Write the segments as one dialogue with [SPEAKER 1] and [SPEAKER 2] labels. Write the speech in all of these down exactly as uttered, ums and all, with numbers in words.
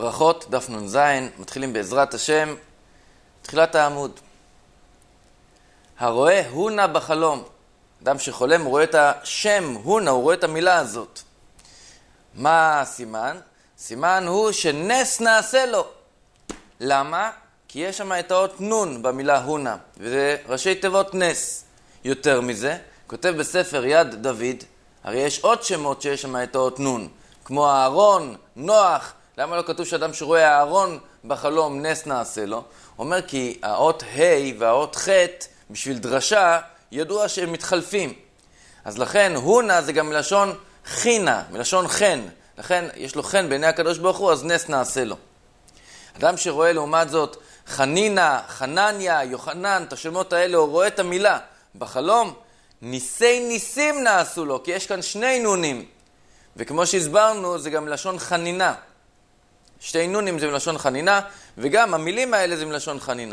[SPEAKER 1] ברכות, דף נ"ז, מתחילים בעזרת השם, תחילת העמוד. הרואה הונה בחלום. אדם שחולם הוא רואה את השם הונה, הוא רואה את המילה הזאת. מה הסימן? סימן הוא שנס נעשה לו. למה? כי יש שם את האות נון במילה הונה, וזה ראשי תיבות נס. יותר מזה, כותב בספר יד דוד, הרי יש עוד שמות שיש שם את האות נון, כמו אהרון, נוח. למה לא כתוב שאדם שרואה אהרון בחלום נס נעשה לו? אומר כי האות ה' והאות ח' בשביל דרשה ידוע שהם מתחלפים. אז לכן הונה זה גם מלשון חינה, מלשון חן. לכן יש לו חן בעיני הקדוש ברוך הוא, אז נס נעשה לו. אדם שרואה לעומת זאת חנינה, חנניה, יוחנן, את השמות האלה, הוא רואה את המילה בחלום, ניסי ניסים נעשו לו, כי יש כאן שני נונים. וכמו שהסברנו, זה גם מלשון חנינה. שתי נונים זה מלשון חנינה, וגם המילים האלה זה מלשון חנינה.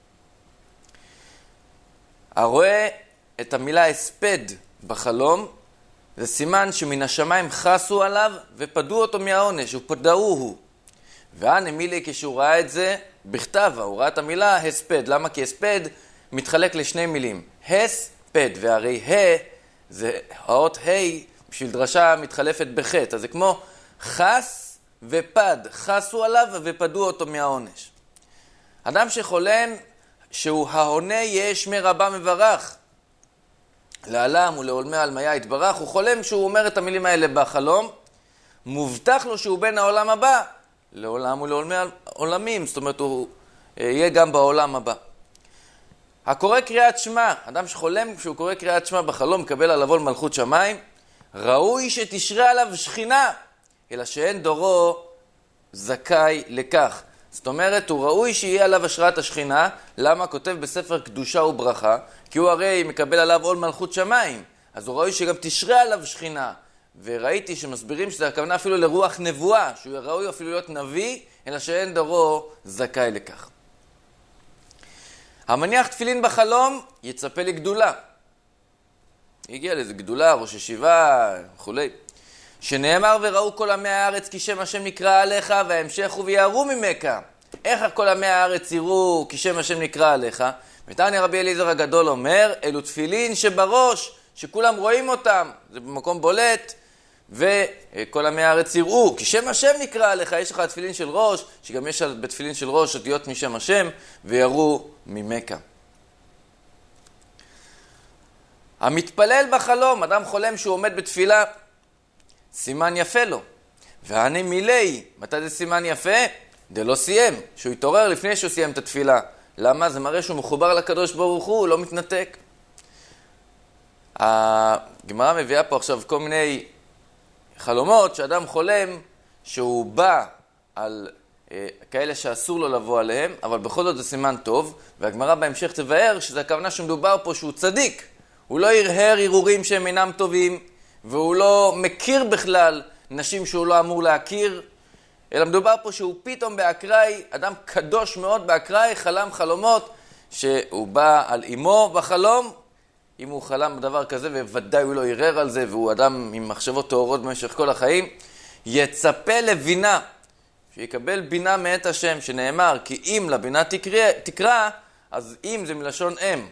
[SPEAKER 1] הרואה את המילה הספד בחלום, זה סימן שמן השמיים חסו עליו ופדו אותו מהעונש, ופדאוהו. ואנה מילי כשהוא ראה את זה בכתב, הוא ראה את המילה הספד. למה? כי הספד מתחלק לשני מילים. הספד, והרי ה, זה האות ה, בשביל דרשה מתחלפת בחטא. אז זה כמו חס ופד, חסו עליו ופדו אותו מהעונש. אדם שחולם שהוא ההונה יהיה שמי רבה מברך. לעלם ולעולמי עלמיה יתברך, הוא חולם שהוא אומר את המילים האלה בחלום, מובטח לו שהוא בן העולם הבא, לעולם ולעולמי עולמים, זאת אומרת הוא יהיה גם בעולם הבא. הקורא קריאת שמע, אדם שחולם כשהוא קורא קריאת שמע בחלום, מקבל עליו עול מלכות שמיים, ראוי שתשרה עליו שכינה, אלא שאין דורו זכאי לכך. זאת אומרת, הוא ראוי שיהיה עליו השראת השכינה. למה? כותב בספר קדושה וברכה, כי הוא הרי מקבל עליו עול מלכות שמיים, אז הוא ראוי שגם תשרה עליו שכינה. וראיתי שמסבירים שזה הכוונה אפילו לרוח נבואה, שהוא ראוי אפילו להיות נביא, אלא שאין דורו זכאי לכך. המניח תפילין בחלום יצפה לגדולה. הגיע לזה גדולה, ראש ישיבה וכולי. שנאמר וראו כל עמי הארץ כי שם השם נקרא עליך, וההמשך הוא ויערו ממך. איך כל עמי הארץ יראו כי שם השם נקרא עליך? ותניא רבי אליעזר הגדול אומר, אלו תפילין שבראש, שכולם רואים אותם, זה במקום בולט, וכל עמי הארץ יראו כי שם השם נקרא עליך. יש לך תפילין של ראש, שגם יש בתפילין של ראש אותיות משם השם, ויראו ממך. המתפלל בחלום, אדם חולם שהוא עומד בתפילה, סימן יפה לו. ואני מילי, מתי זה סימן יפה? זה לא סיים, שהוא יתעורר לפני שהוא סיים את התפילה. למה? זה מראה שהוא מחובר לקדוש ברוך הוא, הוא לא מתנתק. הגמרא מביאה פה עכשיו כל מיני חלומות שאדם חולם שהוא בא על אה, כאלה שאסור לו לבוא עליהם, אבל בכל זאת זה סימן טוב, והגמרא בהמשך תבאר שזה הכוונה שמדובר פה שהוא צדיק. הוא לא ירהר ערעורים שהם אינם טובים, והוא לא מכיר בכלל נשים שהוא לא אמור להכיר, אלא מדובר פה שהוא פתאום באקראי, אדם קדוש מאוד באקראי, חלם חלומות שהוא בא על אמו בחלום. אם הוא חלם בדבר כזה, וודאי הוא לא ירהר על זה, והוא אדם עם מחשבות טהורות במשך כל החיים, יצפה לבינה, שיקבל בינה מאת השם, שנאמר, כי אם לבינה תקרא, תקרא אז אם זה מלשון אם,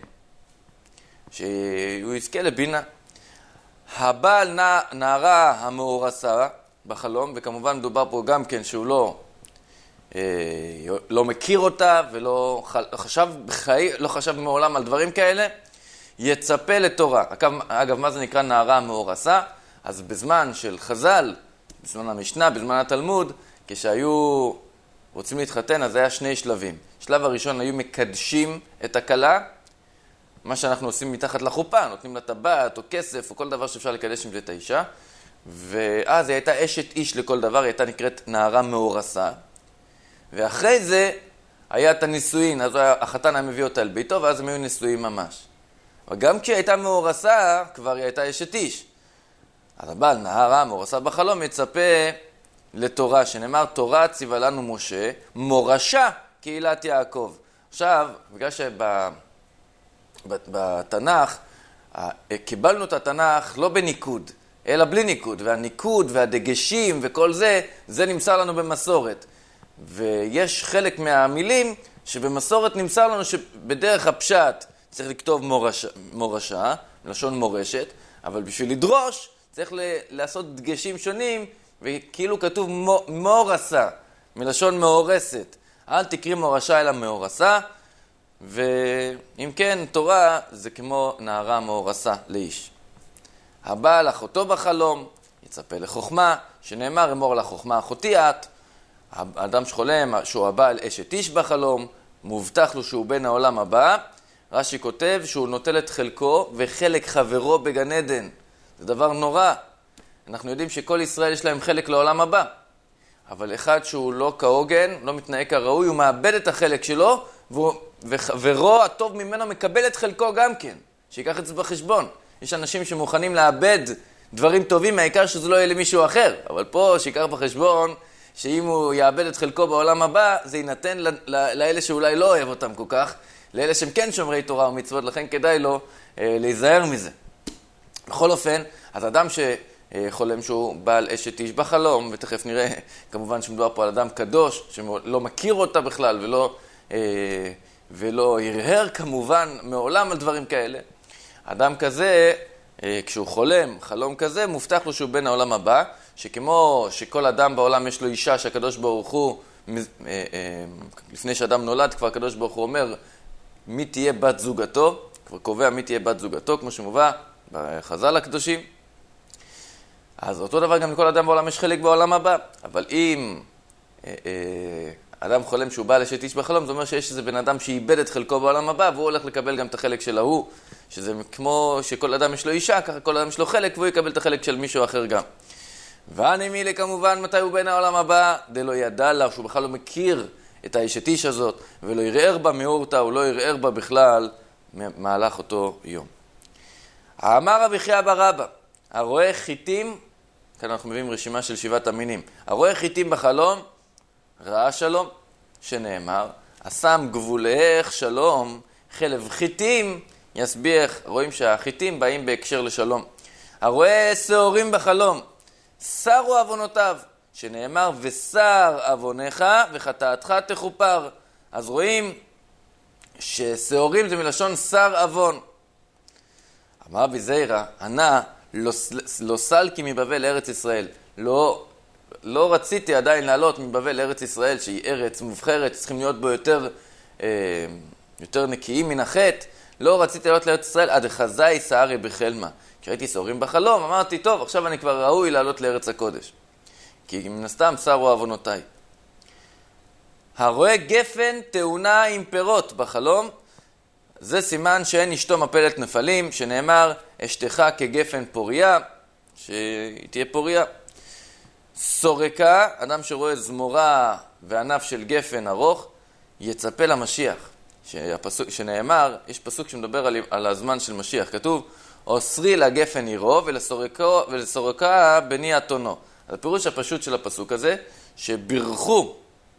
[SPEAKER 1] שהוא יזכה לבינה. הבעל נערה המאורסה בחלום, וכמובן מדובר פה גם כן שהוא לא, אה, לא מכיר אותה, ולא חשב, בחי, לא חשב מעולם על דברים כאלה, יצפה לתורה. אגב, מה זה נקרא נערה מאורסה? אז בזמן של חז"ל, בזמן המשנה, בזמן התלמוד, כשהיו רוצים להתחתן, אז היה שני שלבים. שלב הראשון היו מקדשים את הכלה, מה שאנחנו עושים מתחת לחופה, נותנים לה טבעת או כסף או כל דבר שאפשר לקדש עם זה את האישה, ואז היא הייתה אשת איש לכל דבר, היא הייתה נקראת נערה מאורסה, ואחרי זה היה את הנישואין, אז החתן היה מביא אותה אל ביתו, ואז הם היו נישואין ממש. וגם כשהיא הייתה מאורסה, כבר היא הייתה אשת איש. אז הבעל נערה מאורסה בחלום יצפה לתורה, שנאמר תורה ציווה לנו משה, מורשה קהילת יעקב. עכשיו, בגלל שב... בתנ"ך, קיבלנו את התנ"ך לא בניקוד, אלא בלי ניקוד, והניקוד והדגשים וכל זה, זה נמסר לנו במסורת. ויש חלק מהמילים שבמסורת נמסר לנו שבדרך הפשט צריך לכתוב מורשה, מורשה, לשון מורשת, אבל בשביל לדרוש צריך לעשות דגשים שונים, וכאילו כתוב מורסה, מלשון מאורסת. אל תקריא מורשה אלא מאורסה, ואם כן, תורה זה כמו נערה מאורסה לאיש. הבא אחותו בחלום, יצפה לחוכמה, שנאמר אמור לחוכמה אחותי את. האדם שחולם שהוא הבעל אשת איש בחלום, מובטח לו שהוא בן העולם הבא. רש"י כותב שהוא נוטל את חלקו וחלק חברו בגן עדן. זה דבר נורא. אנחנו יודעים שכל ישראל יש להם חלק לעולם הבא. אבל אחד שהוא לא כהוגן, לא מתנהג כראוי, הוא מאבד את החלק שלו, וחברו הטוב ממנו מקבל את חלקו גם כן. שיקח את זה בחשבון. יש אנשים שמוכנים לאבד דברים טובים, העיקר שזה לא יהיה למישהו אחר. אבל פה שיקח בחשבון שאם הוא יאבד את חלקו בעולם הבא, זה ינתן לאלה שאולי לא אוהב אותם כל כך, לאלה שהם כן שומרי תורה ומצוות, לכן כדאי לו אה, להיזהר מזה. בכל אופן, אז אדם שחולם שהוא בעל אשת איש בחלום, ותכף נראה כמובן שמדובר פה על אדם קדוש, שלא מכיר אותה בכלל, ולא, אה, ולא ירהר כמובן מעולם על דברים כאלה. אדם כזה, אה, כשהוא חולם חלום כזה, מובטח לו שהוא בן העולם הבא, שכמו שכל אדם בעולם יש לו אישה שהקדוש ברוך הוא, אה, אה, לפני שאדם נולד, כבר הקדוש ברוך הוא אומר, מי תהיה בת זוגתו, כבר קובע מי תהיה בת זוגתו, כמו שמובא בחז"ל הקדושים. אז אותו דבר גם לכל אדם בעולם יש חלק בעולם הבא. אבל אם אה, אה, אדם חולם שהוא בא לאשת איש בחלום, זה אומר שיש איזה בן אדם שאיבד את חלקו בעולם הבא, והוא הולך לקבל גם את החלק של ההוא, שזה כמו שכל אדם יש לו אישה, ככה כל אדם יש לו חלק, והוא יקבל את החלק של מישהו אחר גם. והנמילה כמובן מתי הוא בן העולם הבא, דלא ידע לה, שהוא בכלל לא מכיר את האשת איש הזאת, ולא ירער בה מאורתה, הוא לא ירער בה בכלל מהלך אותו יום. האמר רבי חייא בר אבא, הרואה חיטים, כאן אנחנו מביאים רשימה של שבעת המינים, הרואה חיטים בחלום, ראה שלום, שנאמר, השם גבולך שלום, חלב חיטים יסביח, רואים שהחיטים באים בהקשר לשלום. הרואה שעורים בחלום, שרו עוונותיו, שנאמר, ושר עוונך וחטאתך תכופר. אז רואים ששעורים זה מלשון שר עוון. אמר רבי זיירא, ענה, לא, לא סלקי מבבל לארץ ישראל. לא, לא רציתי עדיין לעלות מבבל לארץ ישראל, שהיא ארץ מובחרת, צריכים להיות בו יותר, אה, יותר נקיים מן החטא. לא רציתי לעלות לארץ ישראל, עד חזאי שערי בחלמה. כשראיתי שעורים בחלום, אמרתי, טוב, עכשיו אני כבר ראוי לעלות לארץ הקודש. כי מן הסתם שרו עוונותיי. הרואה גפן תאונה עם פירות בחלום, זה סימן שאין אשתו מפלת נפלים, שנאמר, אשתך כגפן פוריה, שהיא תהיה פוריה. סורקה, אדם שרואה זמורה וענף של גפן ארוך, יצפה למשיח. שהפסוק, שנאמר, יש פסוק שמדבר על, על הזמן של משיח, כתוב, אוסרי לגפן עירו ולסורקה, ולסורקה בני אתונו. אז הפירוש הפשוט של הפסוק הזה, שבירכו,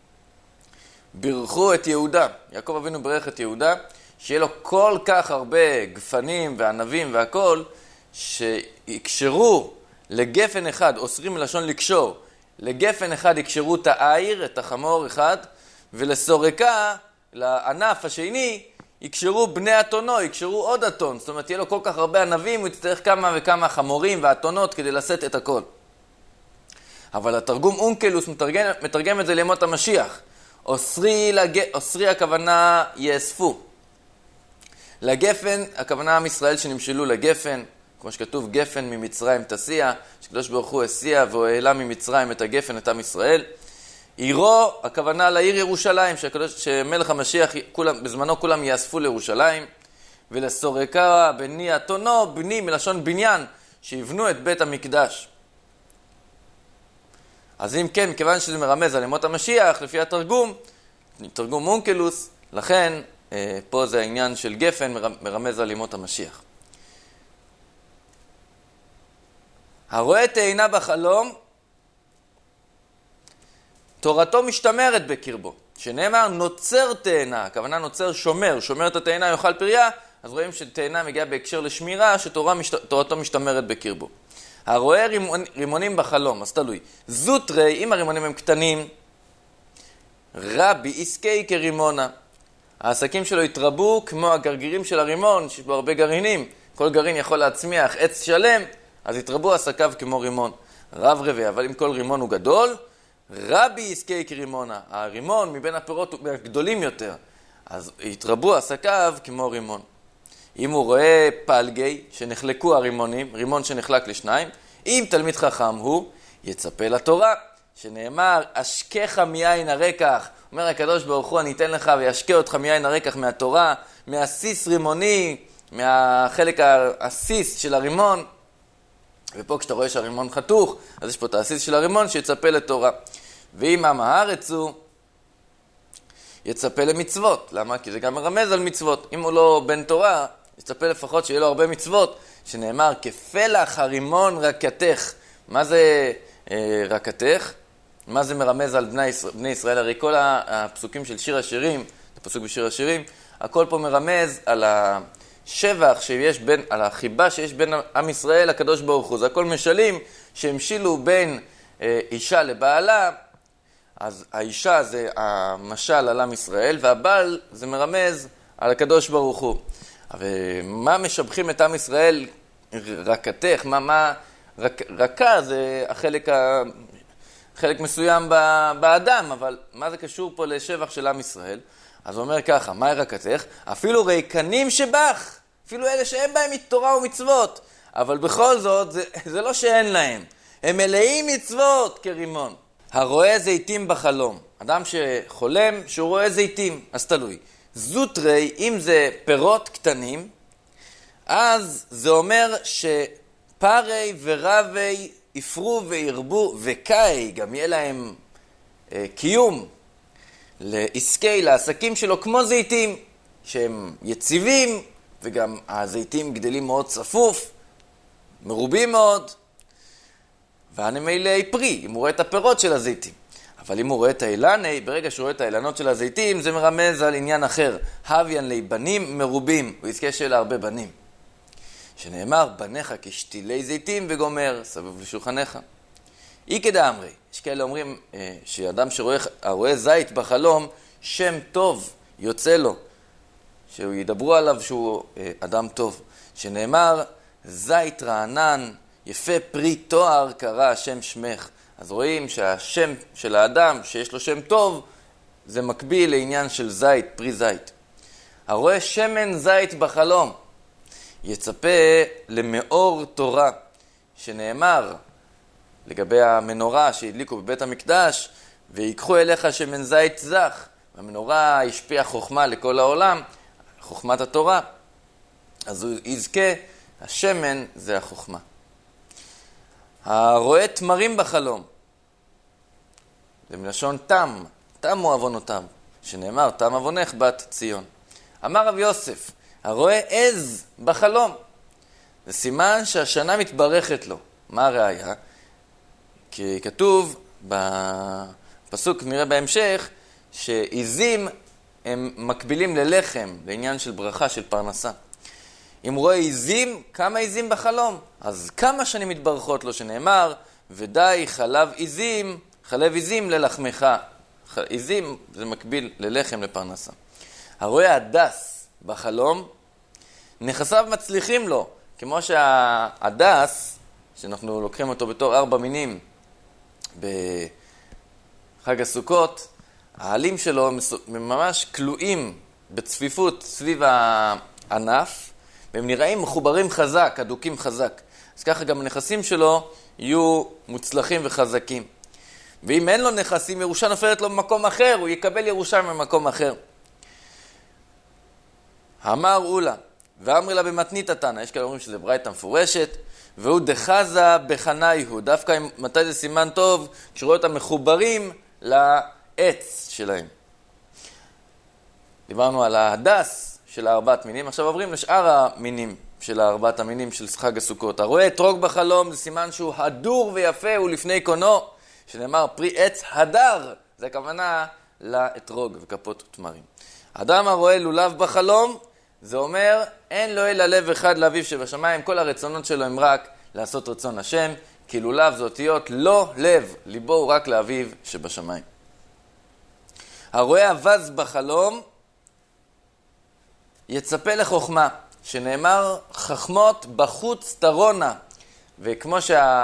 [SPEAKER 1] בירכו את יהודה. יעקב אבינו ברך את יהודה, שיהיה לו כל כך הרבה גפנים וענבים והכל, שיקשרו לגפן אחד, אוסרים מלשון לקשור, לגפן אחד יקשרו את העיר, את החמור אחד, ולסורקה, לענף השני, יקשרו בני אתונו, יקשרו עוד אתון. זאת אומרת, יהיה לו כל כך הרבה ענבים, הוא יצטרך כמה וכמה חמורים ואתונות כדי לשאת את הכל. אבל התרגום אונקלוס מתרגם, מתרגם את זה לימות המשיח. אוסרי, לג... אוסרי הכוונה יאספו. לגפן, הכוונה עם ישראל שנמשלו לגפן, כמו שכתוב, גפן ממצרים תסיע, שקדוש ברוך הוא הסיע והוא העלה ממצרים את הגפן, את עם ישראל. עירו, הכוונה לעיר ירושלים, שקדוש, שמלך המשיח, כולם, בזמנו כולם יאספו לירושלים. ולסורקה בני אתונו, בני מלשון בניין, שיבנו את בית המקדש. אז אם כן, מכיוון שזה מרמז על ימות המשיח, לפי התרגום, תרגום אונקלוס, לכן אה, פה זה העניין של גפן מרמז על ימות המשיח. הרואה תאנה בחלום, תורתו משתמרת בקרבו, שנאמר נוצר תאנה, הכוונה נוצר שומר, שומר את התאנה יאכל פריה, אז רואים שתאנה מגיעה בהקשר לשמירה, שתורתו משתמרת בקרבו. הרואה רימון, רימונים בחלום, אז תלוי. זוטרי, אם הרימונים הם קטנים, רבי עסקי כרימונה. העסקים שלו התרבו כמו הגרגירים של הרימון, שיש בו הרבה גרעינים. כל גרעין יכול להצמיח עץ שלם, אז התרבו עסקיו כמו רימון. רב רבי, אבל אם כל רימון הוא גדול, רבי עסקי כרימונה. הרימון מבין הפירות הוא גדולים יותר, אז התרבו עסקיו כמו רימון. אם הוא רואה פלגי שנחלקו הרימונים, רימון שנחלק לשניים, אם תלמיד חכם הוא, יצפה לתורה, שנאמר, אשכך מיין הרקח. אומר הקדוש ברוך הוא, אני אתן לך וישקה אותך מיין הרקח מהתורה, מהסיס רימוני, מהחלק הסיס של הרימון. ופה כשאתה רואה שהרימון חתוך, אז יש פה את הסיס של הרימון שיצפה לתורה. ואם עם הארץ הוא, יצפה למצוות. למה? כי זה גם מרמז על מצוות. אם הוא לא בן תורה, יצפה לפחות שיהיה לו הרבה מצוות, שנאמר, כפלח הרימון רקתך. מה זה אה, רקתך? מה זה מרמז על בני ישראל? בני ישראל? הרי כל הפסוקים של שיר השירים, הפסוק בשיר השירים, הכל פה מרמז על השבח שיש בין, על החיבה שיש בין עם ישראל לקדוש ברוך הוא. זה הכל משלים שהמשילו בין אה, אישה לבעלה, אז האישה זה המשל על עם ישראל, והבעל זה מרמז על הקדוש ברוך הוא. ומה משבחים את עם ישראל רקתך? מה, מה, רק, רקה זה החלק, ה, חלק מסוים באדם, אבל מה זה קשור פה לשבח של עם ישראל? אז הוא אומר ככה, מה רקתך? אפילו ריקנים שבך, אפילו אלה שאין בהם תורה ומצוות, אבל בכל זאת זה, זה לא שאין להם, הם מלאים מצוות כרימון. הרואה זיתים בחלום, אדם שחולם שהוא רואה זיתים, אז תלוי. זוטרי, אם זה פירות קטנים, אז זה אומר שפרי ורבי יפרו וירבו וקאי, גם יהיה להם אה, קיום לעסקי, לעסקים שלו, כמו זיתים, שהם יציבים, וגם הזיתים גדלים מאוד צפוף, מרובים מאוד, והנמי פרי, אם הוא רואה את הפירות של הזיתים. אבל אם הוא רואה את האילני, ברגע שהוא רואה את האילנות של הזיתים, זה מרמז על עניין אחר. הוויין לי בנים מרובים, הוא יזכה שיהיה לה הרבה בנים. שנאמר, בניך כשתילי זיתים וגומר, סבב לשולחניך. אי כדאמרי, יש כאלה אומרים אה, שאדם שרואה זית בחלום, שם טוב יוצא לו, שהוא ידברו עליו שהוא אה, אדם טוב. שנאמר, זית רענן, יפה פרי תואר קרא השם שמך. אז רואים שהשם של האדם, שיש לו שם טוב, זה מקביל לעניין של זית, פרי זית. הרואה שמן זית בחלום, יצפה למאור תורה, שנאמר לגבי המנורה שהדליקו בבית המקדש, ויקחו אליך שמן זית זך. המנורה השפיעה חוכמה לכל העולם, חוכמת התורה. אז הוא יזכה, השמן זה החוכמה. הרואה תמרים בחלום, זה מלשון תם, תם הוא עוונותיו, שנאמר, תם עוונך בת ציון. אמר רב יוסף, הרואה עז בחלום, זה סימן שהשנה מתברכת לו. מה הראיה? כי כתוב בפסוק, נראה בהמשך, שעזים הם מקבילים ללחם, לעניין של ברכה, של פרנסה. אם הוא רואה עזים, כמה עזים בחלום? אז כמה שנים מתברכות לו, שנאמר, ודי חלב עזים, חלב עזים ללחמך. עזים זה מקביל ללחם, לפרנסה. הרואה הדס בחלום, נכסיו מצליחים לו, כמו שההדס, שאנחנו לוקחים אותו בתור ארבע מינים בחג הסוכות, העלים שלו ממש כלואים בצפיפות סביב הענף, והם נראים מחוברים חזק, הדוקים חזק. אז ככה גם הנכסים שלו יהיו מוצלחים וחזקים. ואם אין לו נכסים, ירושה נופלת לו במקום אחר, הוא יקבל ירושה ממקום אחר. אמר אולה, ואמרי לה במתנית התנא, יש כאלה אומרים שזה ברייתא מפורשת, והוא דחזה בחניהו, דווקא מתי זה סימן טוב, כשרואה אותם מחוברים לעץ שלהם. דיברנו על ההדס של הארבעת מינים, עכשיו עוברים לשאר המינים של הארבעת המינים של חג הסוכות. הרואה אתרוג בחלום, זה סימן שהוא הדור ויפה, הוא לפני קונו, שנאמר פרי עץ הדר, זה הכוונה לאתרוג וכפות ותמרים. אדם הרואה לולב בחלום, זה אומר, אין לו אלא לב אחד לאביו שבשמיים, כל הרצונות שלו הם רק לעשות רצון השם, כי לולב זה אותיות לא לב, ליבו הוא רק לאביו שבשמיים. הרואה אבז בחלום, יצפה לחוכמה, שנאמר חכמות בחוץ תרונה. וכמו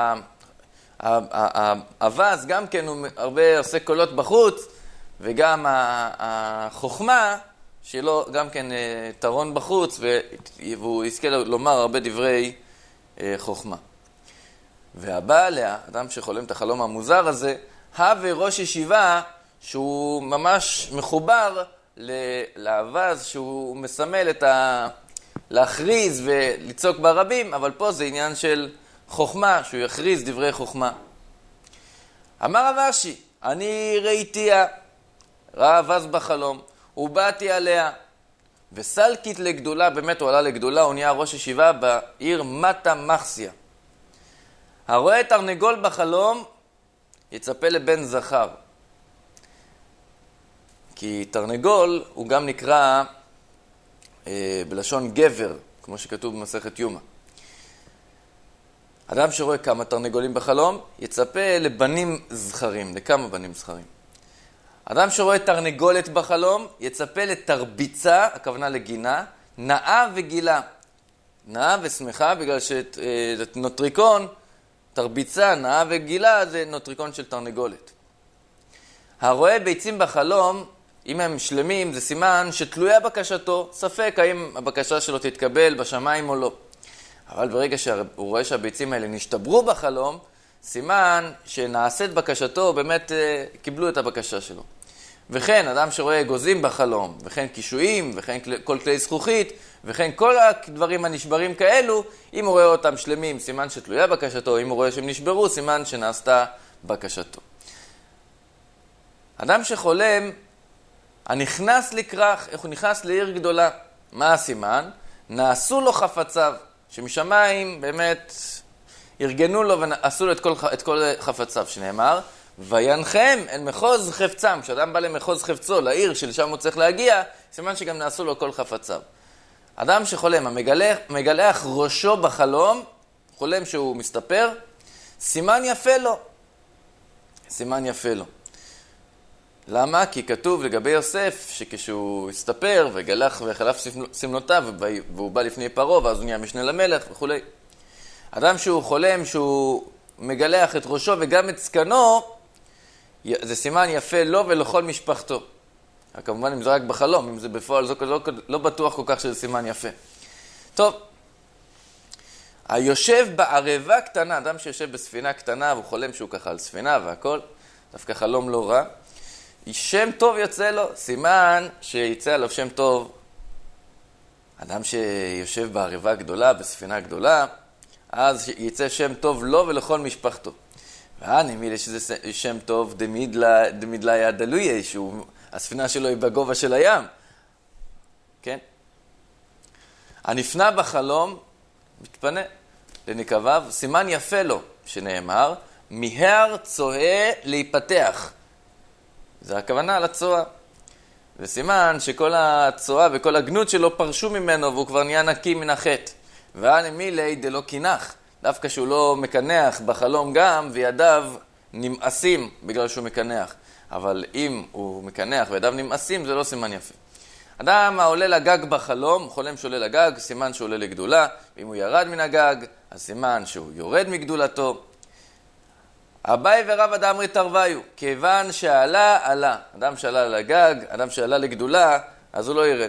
[SPEAKER 1] שהאבז גם כן הוא הרבה עושה קולות בחוץ, וגם החוכמה שלו גם כן תרון בחוץ, והוא יזכה לומר הרבה דברי חוכמה. והבא עליה, אדם שחולם את החלום המוזר הזה, הווה ראש ישיבה שהוא ממש מחובר לאבז, שהוא מסמל את ה... להכריז ולצעוק ברבים, אבל פה זה עניין של חוכמה, שהוא יכריז דברי חוכמה. אמר רב אשי, אני ראיתיה, ראה אבז בחלום, ובאתי עליה, וסלקית לגדולה, באמת הוא עלה לגדולה, הוא נהיה ראש ישיבה בעיר מטה מחסיה. הרואה תרנגול בחלום, יצפה לבן זכר. כי תרנגול הוא גם נקרא אה, בלשון גבר, כמו שכתוב במסכת יומא. אדם שרואה כמה תרנגולים בחלום, יצפה לבנים זכרים, לכמה בנים זכרים. אדם שרואה תרנגולת בחלום, יצפה לתרביצה, הכוונה לגינה, נאה וגילה. נאה ושמחה, בגלל שנוטריקון, תרביצה, נאה וגילה, זה נוטריקון של תרנגולת. הרואה ביצים בחלום, אם הם שלמים, זה סימן שתלויה בקשתו, ספק האם הבקשה שלו תתקבל בשמיים או לא. אבל ברגע שהוא רואה שהביצים האלה נשתברו בחלום, סימן שנעשית בקשתו, באמת קיבלו את הבקשה שלו. וכן, אדם שרואה אגוזים בחלום, וכן קישואים, וכן כל כלי זכוכית, וכן כל הדברים הנשברים כאלו, אם הוא רואה אותם שלמים, סימן שתלויה בקשתו, אם הוא רואה שהם נשברו, סימן שנעשתה בקשתו. אדם שחולם, הנכנס לכרך, איך הוא נכנס לעיר גדולה, מה הסימן? נעשו לו חפציו, שמשמיים באמת ארגנו לו ועשו לו את כל, את כל חפציו, שנאמר, וינחם אל מחוז חפצם, כשאדם בא למחוז חפצו, לעיר שלשם הוא צריך להגיע, סימן שגם נעשו לו כל חפציו. אדם שחולם, המגלח, מגלח ראשו בחלום, חולם שהוא מסתפר, סימן יפה לו. סימן יפה לו. למה? כי כתוב לגבי יוסף, שכשהוא הסתפר וגלח וחלף סמנותיו, והוא בא לפני פרעה, ואז הוא נהיה משנה למלך וכו'. אדם שהוא חולם, שהוא מגלח את ראשו וגם את זקנו, זה סימן יפה לו ולכל משפחתו. כמובן אם זה רק בחלום, אם זה בפועל, זה לא, לא בטוח כל כך שזה סימן יפה. טוב, היושב בערבה קטנה, אדם שיושב בספינה קטנה, והוא חולם שהוא ככה על ספינה והכל, דווקא חלום לא רע, שם טוב יוצא לו, סימן שיצא עליו שם טוב. אדם שיושב בערבה גדולה, בספינה גדולה, אז יצא שם טוב לו ולכל משפחתו. והנמיל יש איזה שם טוב, דמידלה יד דלויה, שהספינה שלו היא בגובה של הים. כן? הנפנה בחלום, מתפנה לנקביו, סימן יפה לו, שנאמר, מהר צועה להיפתח. זה הכוונה על הצועה. זה סימן שכל הצועה וכל הגנות שלו פרשו ממנו, והוא כבר נהיה נקי מן החטא. והנמילי דלא קינח, דווקא שהוא לא מקנח בחלום גם, וידיו נמאסים בגלל שהוא מקנח. אבל אם הוא מקנח וידיו נמאסים, זה לא סימן יפה. אדם העולה לגג בחלום, חולם שעולה לגג, סימן שהוא עולה לגדולה. ואם הוא ירד מן הגג, אז סימן שהוא יורד מגדולתו. אביי ורב אדם רתרוויו, כיוון שעלה, עלה. אדם שעלה לגג, אדם שעלה לגדולה, אז הוא לא ירד.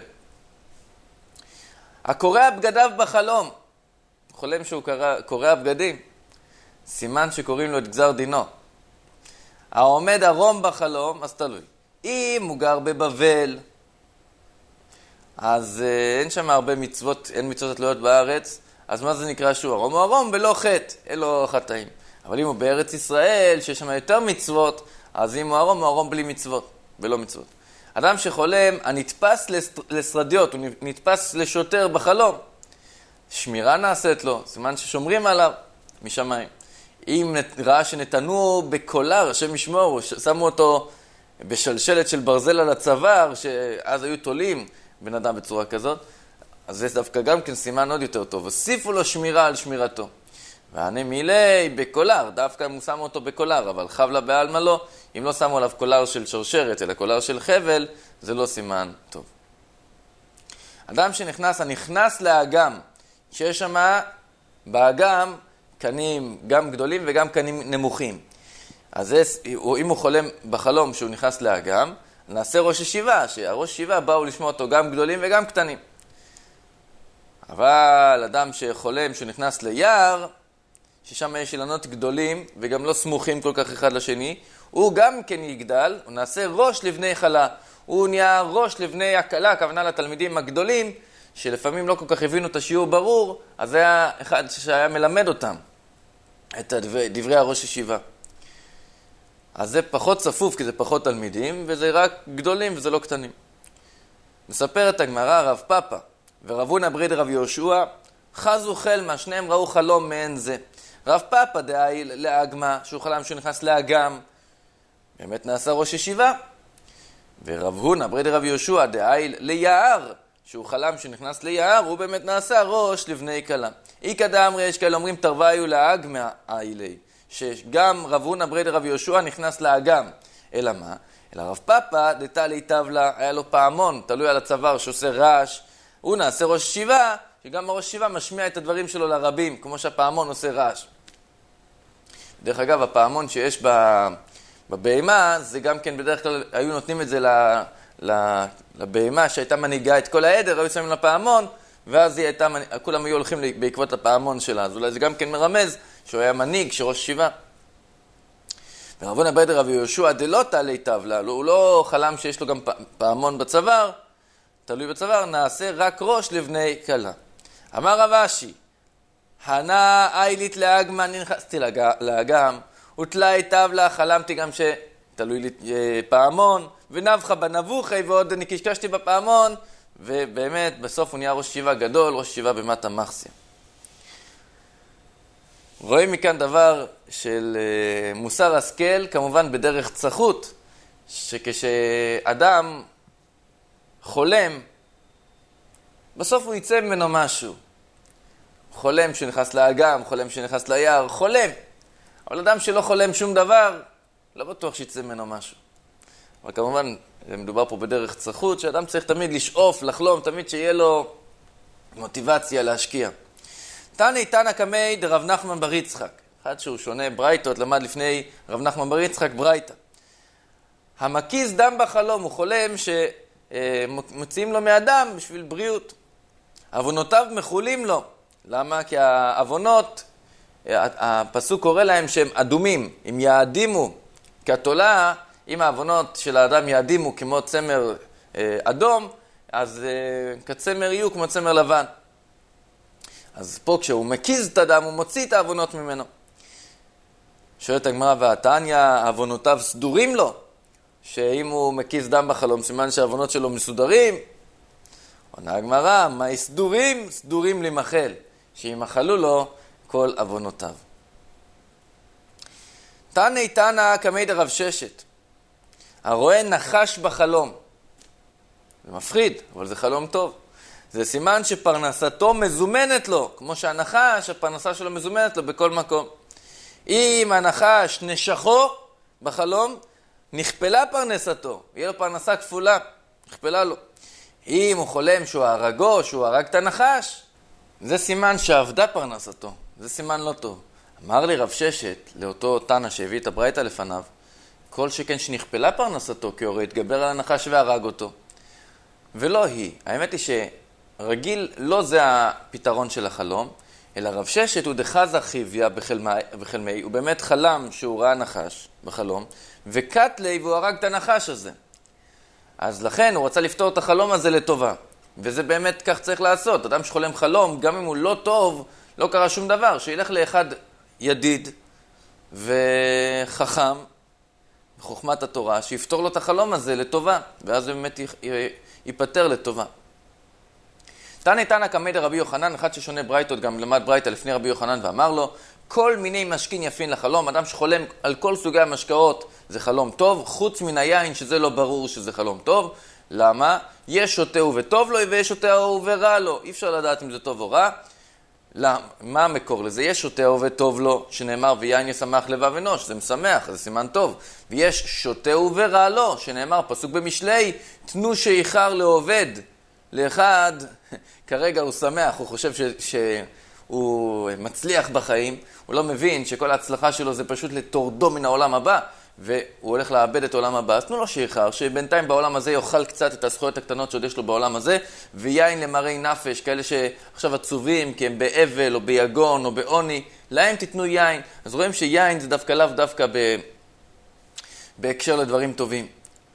[SPEAKER 1] הקורע בגדיו בחלום, חולם שהוא קורע בגדים, סימן שקוראים לו את גזר דינו. העומד ערום בחלום, אז תלוי. אם הוא גר בבבל, אז אה, אין שם הרבה מצוות, אין מצוות התלויות בארץ, אז מה זה נקרא שהוא ערום? הוא ערום בלא חטא, אין לו חטאים. אבל אם הוא בארץ ישראל, שיש שם יותר מצוות, אז אם הוא ערום, הוא ערום בלי מצוות, בלא מצוות. אדם שחולם, הנתפס לשרדיות, הוא נתפס לשוטר בחלום. שמירה נעשית לו, סימן ששומרים עליו משמיים. אם ראה שנתנו בקולר, השם ישמור, שמו אותו בשלשלת של ברזל על הצוואר, שאז היו תולים בן אדם בצורה כזאת, אז זה דווקא גם כן סימן עוד יותר טוב. הוסיפו לו שמירה על שמירתו. וענה מילי בקולר, דווקא הוא שם אותו בקולר, אבל חבלה בעלמא לא. אם לא שמו עליו קולר של שרשרת, אלא קולר של חבל, זה לא סימן טוב. אדם שנכנס, הנכנס לאגם, שיש שם באגם קנים גם גדולים וגם קנים נמוכים. אז זה, אם הוא חולם בחלום שהוא נכנס לאגם, נעשה ראש ישיבה, שהראש ישיבה באו לשמוע אותו גם גדולים וגם קטנים. אבל אדם שחולם שהוא נכנס ליער, ששם יש אילנות גדולים וגם לא סמוכים כל כך אחד לשני, הוא גם כן יגדל, הוא נעשה ראש לבני חלה. הוא נהיה ראש לבני הקלה, הכוונה לתלמידים הגדולים, שלפעמים לא כל כך הבינו את השיעור ברור, אז זה היה אחד שהיה מלמד אותם את דברי הראש ישיבה. אז זה פחות צפוף כי זה פחות תלמידים, וזה רק גדולים וזה לא קטנים. מספרת הגמרא, רב פאפא ורב הונא ברי דרב יהושע, חזו חלמה, שניהם ראו חלום מעין זה. רב פאפא דאי לאגמה, שהוא חלם שהוא נכנס לאגם, באמת נעשה ראש ישיבה. ורב הונא ברי דרב יהושע דאי ליער, שהוא חלם שנכנס ליער, הוא באמת נעשה ראש לבני כלה. איקא דאמרי, יש כאלה אומרים תרוויו לאגמה אילי, שגם רב הונא ברי דרב יהושע נכנס לאגם. אלא מה? אלא רב פאפא דתלי טבלה, היה לו פעמון, תלוי על הצוואר שעושה רעש, הוא נעשה ראש ישיבה, שגם הראש ישיבה משמיע את הדברים שלו לרבים, כמו שהפעמון עושה רעש. דרך אגב, הפעמון שיש בבהמה, זה גם כן בדרך כלל היו נותנים את זה לבהמה שהייתה מנהיגה את כל העדר, היו שמים לפעמון, ואז היא הייתה, כולם היו הולכים בעקבות הפעמון שלה, אז אולי זה גם כן מרמז שהוא היה מנהיג שראש ישיבה. ורב הונא ברי דרב יהושע דלא תלי טבלה, הוא לא חלם שיש לו גם פעמון בצוואר, תלוי בצוואר, נעשה רק ראש לבני כלה. אמר רב אשי, הנא איילית לאגמה, אני נכנסתי לאגם, ותלי טבלה, חלמתי גם שתלוי לי פעמון, ונבחה בנבוכי, ועוד אני קשקשתי בפעמון, ובאמת בסוף הוא נהיה ראש ישיבה גדול, ראש ישיבה במטה מחסיה. רואים מכאן דבר של מוסר השכל, כמובן בדרך צחות, שכשאדם חולם, בסוף הוא יצא ממנו משהו. חולם שנכנס לאגם, חולם שנכנס ליער, חולם. אבל אדם שלא חולם שום דבר, לא בטוח שיצא ממנו משהו. אבל כמובן, מדובר פה בדרך צחות, שאדם צריך תמיד לשאוף, לחלום, תמיד שיהיה לו מוטיבציה להשקיע. תני תנא קמי דרב נחמן בר יצחק. אחד שהוא שונה ברייתות, למד לפני רב נחמן בר יצחק ברייתא. המקיז דם בחלום, הוא חולם שמוציאים לו מאדם בשביל בריאות. אבונותיו מחולים לו. למה? כי האבונות, הפסוק קורא להם שהם אדומים, הם יעדימו. כי התולעה, אם האבונות של האדם יעדימו כמו צמר אדום, אז כצמר יהיו כמו צמר לבן. אז פה כשהוא מקיז את הדם, הוא מוציא את האבונות ממנו. שואלת הגמרא והתניא, אבונותיו סדורים לו? שאם הוא מקיז דם בחלום, סימן שהאבונות שלו מסודרים? עונה הגמרא, מה סדורים? סדורים למחל, שימחלו לו כל אבונותיו. תני תנא קמי דרב ששת, הרואה נחש בחלום. זה מפחיד, אבל זה חלום טוב. זה סימן שפרנסתו מזומנת לו, כמו שהנחש, הפרנסה שלו מזומנת לו בכל מקום. אם הנחש נשכו בחלום, נכפלה פרנסתו, יהיה לו פרנסה כפולה, נכפלה לו. אם הוא חולם שהוא הרגו, שהוא הרג את הנחש, זה סימן שעבדה פרנסתו, זה סימן לא טוב. אמר לי רב ששת, לאותו תנא שהביא את הברייתא לפניו, כל שכן שנכפלה פרנסתו, כי הוא התגבר על הנחש והרג אותו. ולא היא. האמת היא שרגיל לא זה הפתרון של החלום, אלא רב ששת הוא דחזה חיביה בחלמי, הוא באמת חלם שהוא ראה נחש בחלום, וקטלי והוא הרג את הנחש הזה. אז לכן הוא רצה לפתור את החלום הזה לטובה. וזה באמת כך צריך לעשות. אדם שחולם חלום, גם אם הוא לא טוב, לא קרה שום דבר, שילך לאחד ידיד וחכם, בחוכמת התורה, שיפתור לו את החלום הזה לטובה, ואז הוא באמת ייפטר לטובה. תני תנא קמי דרבי יוחנן, אחד ששונה ברייתות, גם למד ברייתא לפני רבי יוחנן, ואמר לו, כל מיני משקין יפין לחלום, אדם שחולם על כל סוגי המשקאות, זה חלום טוב, חוץ מן היין שזה לא ברור שזה חלום טוב. למה? יש שותהו וטוב לו, ויש שותהו ורע לו. אי אפשר לדעת אם זה טוב או רע. למה? מה המקור לזה? יש שותה עובד טוב לו, שנאמר ויין ישמח לבב אנוש, זה משמח, זה סימן טוב. ויש שותה ורע לו, שנאמר פסוק במשלי, תנו שיחר לעובד. לאחד, כרגע הוא שמח, הוא חושב ש, שהוא מצליח בחיים, הוא לא מבין שכל ההצלחה שלו זה פשוט לתורדו מן העולם הבא, והוא הולך לאבד את העולם הבא. אז תנו לו שיחר, שבינתיים בעולם הזה יאכל קצת את הזכויות הקטנות שעוד יש לו בעולם הזה, ויין למראי נפש, כאלה שעכשיו עצובים, כי הם באבל או ביגון או בעוני, להם תיתנו יין. אז רואים שיין זה דווקא לאו דווקא ב... בהקשר לדברים טובים.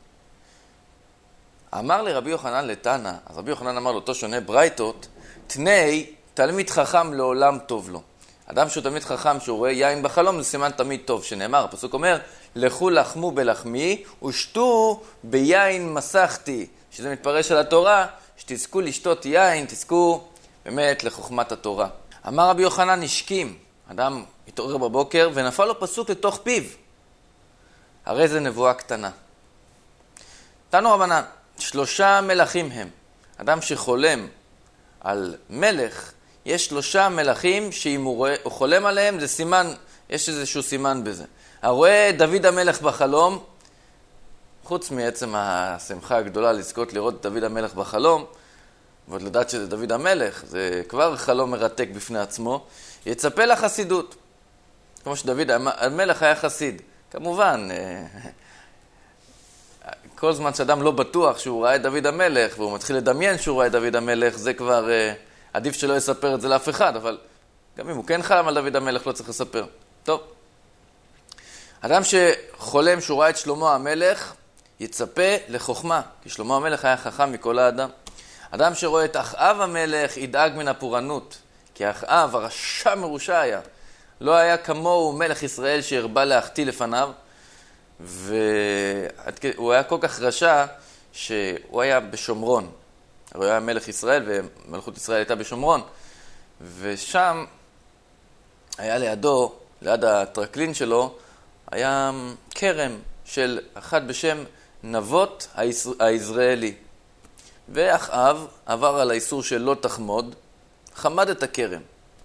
[SPEAKER 1] אמר לרבי יוחנן לתנא, אז רבי יוחנן אמר לאותו שונה ברייתות, תני תלמיד חכם לעולם טוב לו. אדם שהוא תלמיד חכם שהוא רואה יין בחלום, זה סימן תמיד טוב, שנאמר, הפסוק אומר, לכו לחמו בלחמי ושתו ביין מסכתי, שזה מתפרש על התורה, שתזכו לשתות יין, תזכו באמת לחוכמת התורה. אמר רבי יוחנן, נשקים, אדם התעורר בבוקר ונפל לו פסוק לתוך פיו, הרי זה נבואה קטנה. תנו רבנן, שלושה מלכים הם. אדם שחולם על מלך, יש שלושה מלכים שאם הוא, רואה, הוא חולם עליהם, זה סימן, יש איזשהו סימן בזה. הרואה דוד המלך בחלום, חוץ מעצם השמחה הגדולה לזכות לראות את דוד המלך בחלום, ועוד לדעת שזה דוד המלך, זה כבר חלום מרתק בפני עצמו, יצפה לחסידות. כמו שדוד המלך היה חסיד. כמובן, כל זמן שאדם לא בטוח שהוא ראה את דוד המלך, והוא מתחיל לדמיין שהוא ראה את דוד המלך, זה כבר עדיף שלא יספר את זה לאף אחד, אבל גם אם הוא כן חלם על דוד המלך, לא צריך לספר. טוב. אדם שחולם שהוא ראה את שלמה המלך, יצפה לחוכמה, כי שלמה המלך היה חכם מכל האדם. אדם שרואה את אחאב המלך, ידאג מן הפורענות, כי אחאב, הרשע מרושע היה. לא היה כמוהו מלך ישראל שהרבה להחטיא לפניו, והוא היה כל כך רשע שהוא היה בשומרון. הוא היה מלך ישראל ומלכות ישראל הייתה בשומרון, ושם היה לידו, ליד הטרקלין שלו, היה כרם של אחד בשם נבות היזרעאלי. ואחאב עבר על האיסור של לא תחמוד, חמד את הכרם.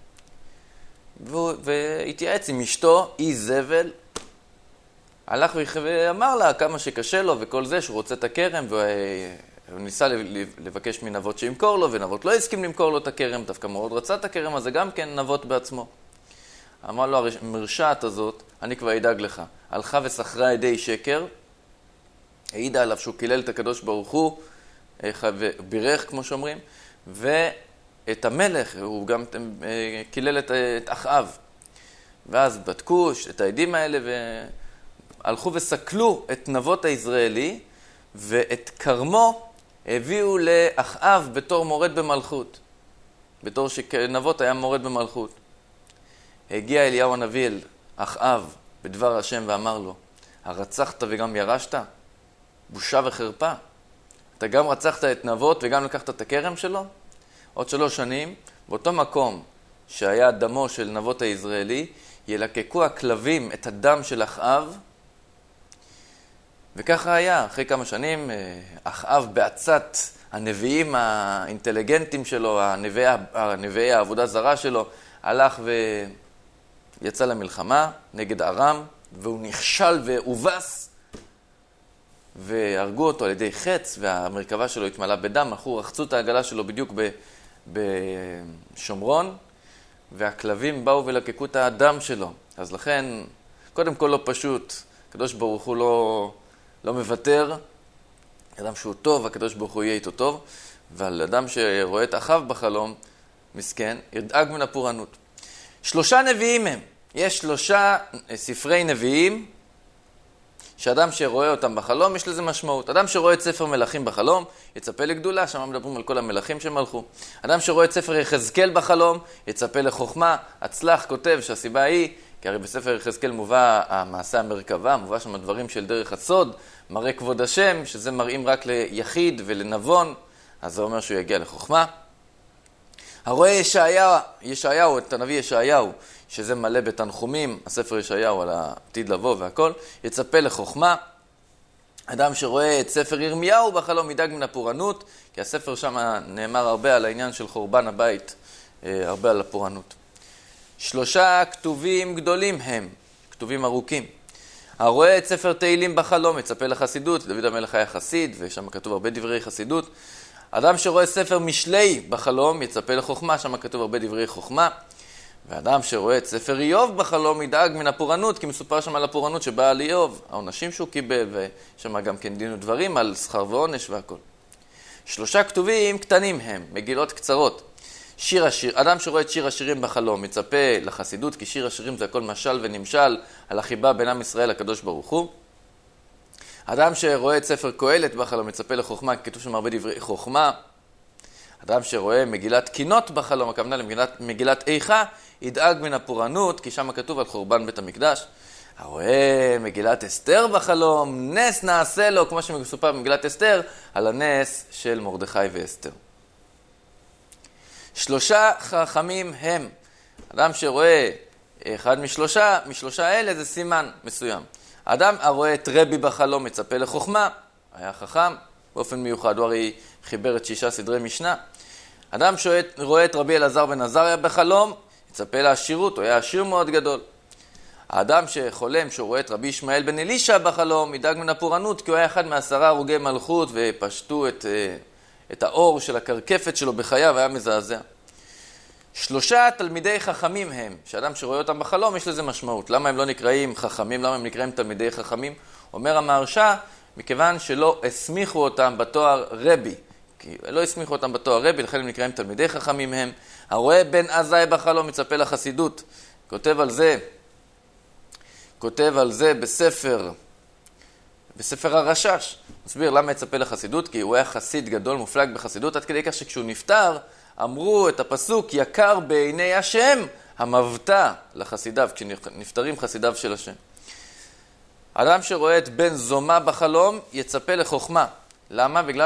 [SPEAKER 1] והתייעץ עם אשתו, איזבל, הלך ואמר לה כמה שקשה לו וכל זה, שהוא רוצה את הכרם, והוא ניסה לבקש מנבות שימכור לו, ונבות לא הסכים למכור לו את הכרם, דווקא מאוד רצה את הכרם, אז זה גם כן נבות בעצמו. אמר לו, המרשעת הזאת, אני כבר אדאג לך. הלכה ושכרה ידי שקר, העידה עליו שהוא קילל את הקדוש ברוך הוא, ובירך כמו שאומרים, ואת המלך, הוא גם קילל את, את אחאב. ואז בדקו את העדים האלה, והלכו וסקלו את נבות היזרעאלי, ואת קרמו הביאו לאחאב בתור מורד במלכות. בתור שנבות היה מורד במלכות. הגיע אליהו הנביא אל אחאב בדבר השם ואמר לו, הרצחת וגם ירשת? בושה וחרפה. אתה גם רצחת את נבות וגם לקחת את הכרם שלו? עוד שלוש שנים, באותו מקום שהיה דמו של נבות היזרעאלי, ילקקו הכלבים את הדם של אחאב, וככה היה. אחרי כמה שנים, אחאב בעצת הנביאים האינטליגנטים שלו, הנביאי, הנביאי העבודה זרה שלו, הלך ויצא למלחמה נגד ארם, והוא נכשל והובס, והרגו אותו על ידי חץ, והמרכבה שלו התמלאה בדם, הלכו, רחצו את העגלה שלו בדיוק בשומרון, והכלבים באו ולקקו את הדם שלו. אז לכן, קודם כל לא פשוט, הקדוש ברוך הוא לא, לא מוותר, אדם שהוא טוב, הקדוש ברוך הוא יהיה איתו טוב, ועל אדם שרואה את אחאב בחלום, מסכן, ידאג מן הפורענות. שלושה נביאים הם, יש שלושה ספרי נביאים, שאדם שרואה אותם בחלום, יש לזה משמעות. אדם שרואה את ספר מלכים בחלום, יצפה לגדולה, שם מדברים על כל המלכים שמלכו. אדם שרואה את ספר יחזקאל בחלום, יצפה לחוכמה. הצלח כותב שהסיבה היא, כי הרי בספר יחזקאל מובא המעשה המרכבה, מובא שם הדברים של דרך הסוד, מראה כבוד השם, שזה מראים רק ליחיד ולנבון, אז זה אומר שהוא יגיע לחוכמה. הרואה ישעיהו, ישעיהו, את הנביא ישעיהו, שזה מלא בתנחומים, הספר ישעיהו על העתיד לבוא והכל, יצפה לחוכמה. אדם שרואה את ספר ירמיהו בחלום ידאג מן הפורענות, כי הספר שם נאמר הרבה על העניין של חורבן הבית הרבה על הפורענות. שלושה כתובים גדולים הם, כתובים ארוכים. הרואה את ספר תהילים בחלום, מצפה לחסידות, דוד המלך היה חסיד, ושם כתוב הרבה דברי חסידות. אדם שרואה ספר משלי בחלום, יצפה לחוכמה, שם כתוב הרבה דברי חוכמה. ואדם שרואה את ספר איוב בחלום, ידאג מן הפורענות, כי מסופר שם על הפורענות שבאה על איוב, העונשים שהוא קיבל, ושם גם כן דין ודברים על שכר ועונש והכל. שלושה כתובים קטנים הם, מגילות קצרות. שיר השיר, אדם שרואה את שיר השירים בחלום, מצפה לחסידות, כי שיר השירים זה הכל משל ונמשל על החיבה בין עם ישראל לקדוש ברוך הוא. אדם שרואה את ספר קהלת בחלום, מצפה לחוכמה, כי כתוב שם הרבה דברי חוכמה. אדם שרואה מגילת קינות בחלום, הכוונה למגילת מגילת איכה, ידאג מן הפורענות, כי שם כתוב על חורבן בית המקדש. הרואה מגילת אסתר בחלום, נס נעשה לו, כמו שמסופר במגילת אסתר, על הנס של מרדכי ואסתר. שלושה חכמים הם. אדם שרואה אחד משלושה, משלושה אלה זה סימן מסוים. האדם הרואה את רבי בחלום, מצפה לחוכמה, היה חכם, באופן מיוחד, הוא הרי חיבר את שישה סדרי משנה. אדם שרואה את רבי אלעזר בן עזריה בחלום, יצפה לעשירות, הוא היה עשיר מאוד גדול. האדם שחולם, שהוא רואה את רבי ישמעאל בן אלישע בחלום, ידאג מן הפורענות, כי הוא היה אחד מעשרה הרוגי מלכות, ופשטו את, את האור של הקרקפת שלו בחייו, היה מזעזע. שלושה תלמידי חכמים הם, שאדם שרואה אותם בחלום, יש לזה משמעות. למה הם לא נקראים חכמים? למה הם נקראים תלמידי חכמים? אומר המהרש"א, מכיוון שלא הסמיכו אותם בתואר רבי. כי לא הסמיכו אותם בתואר רבי, לכן הם נקראים תלמידי חכמים הם. הרואה בן עזאי בחלום, מצפה לחסידות. כותב על זה, כותב על זה בספר, בספר הרשש. מסביר למה יצפה לחסידות, כי הוא היה חסיד גדול, מופלג בחסידות, עד כדי כך שכשהוא נפטר, אמרו את הפסוק, יקר בעיני השם, המבטא לחסידיו, כשנפטרים חסידיו של השם. אדם שרואה את בן זומה בחלום, יצפה לחוכמה. למה? בגלל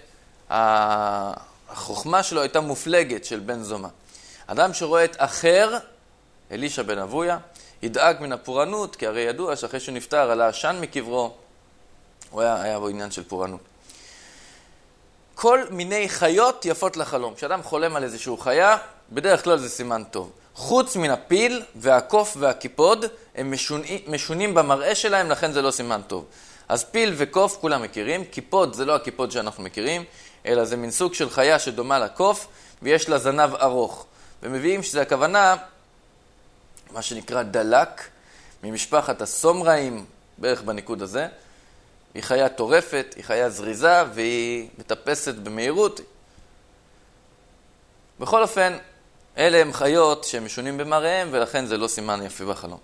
[SPEAKER 1] שהחוכמה שלו הייתה מופלגת של בן זומה. אדם שרואה את אחר, אלישע בן אבויה, ידאג מן הפורענות, כי הרי ידוע שאחרי שהוא נפטר עלה עשן מקברו, הוא היה, היה בו עניין של פורענות. כל מיני חיות יפות לחלום. כשאדם חולם על איזשהו חיה, בדרך כלל זה סימן טוב. חוץ מן הפיל והקוף והקיפוד, הם משונים, משונים במראה שלהם, לכן זה לא סימן טוב. אז פיל וקוף כולם מכירים, קיפוד זה לא הקיפוד שאנחנו מכירים, אלא זה מין סוג של חיה שדומה לקוף, ויש לה זנב ארוך. ומביאים שזה הכוונה, מה שנקרא דלק, ממשפחת הסומראים, בערך בניקוד הזה. היא חיה טורפת, היא חיה זריזה, והיא מטפסת במהירות. בכל אופן, אלה הם חיות שהם משונים במראיהם, ולכן זה לא סימן יפה בחלום.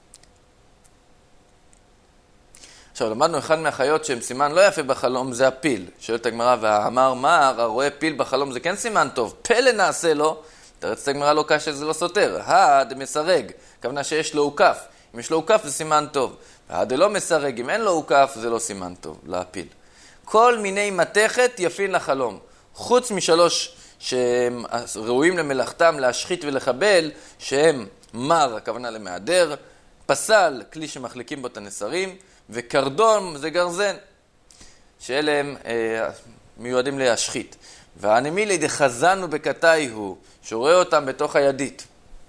[SPEAKER 1] עכשיו, למדנו אחד מהחיות שהם סימן לא יפה בחלום, זה הפיל. שואלת הגמרא, ואמר מר, הרואה פיל בחלום זה כן סימן טוב. פלא נעשה לו, תרצת הגמרא לא קשה, זה לא סותר. הד מסרג, כוונה שיש לו עוקף. אם יש לו עוקף זה סימן טוב. והד לא מסרג, אם אין לו עוקף זה לא סימן טוב, להפיל. כל מיני מתכת יפין לחלום. חוץ משלוש שהם ראויים למלאכתם להשחית ולחבל, שהם מר, הכוונה למעדר, פסל, כלי שמחליקים בו את הנסרים, וקרדום זה גרזן, שאלה הם אה, מיועדים להשחית. והנמילי דחזנו בקטאי הוא, שרואה אותם בתוך הידית.